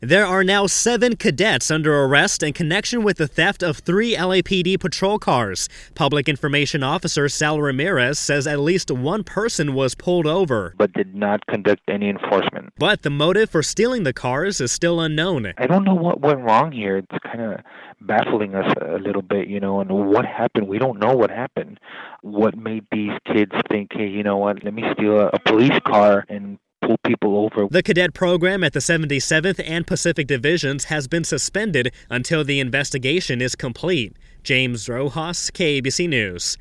There are now 7 cadets under arrest in connection with the theft of 3 LAPD patrol cars. Public Information Officer Sal Ramirez says at least one person was pulled over, but did not conduct any enforcement. But the motive for stealing the cars is still unknown. I don't know what went wrong here. It's kind of baffling us a little bit, and what happened. We don't know what happened. What made these kids think, hey, you know what, let me steal a police car and pull people over. The cadet program at the 77th and Pacific Divisions has been suspended until the investigation is complete. James Rojas, KABC News.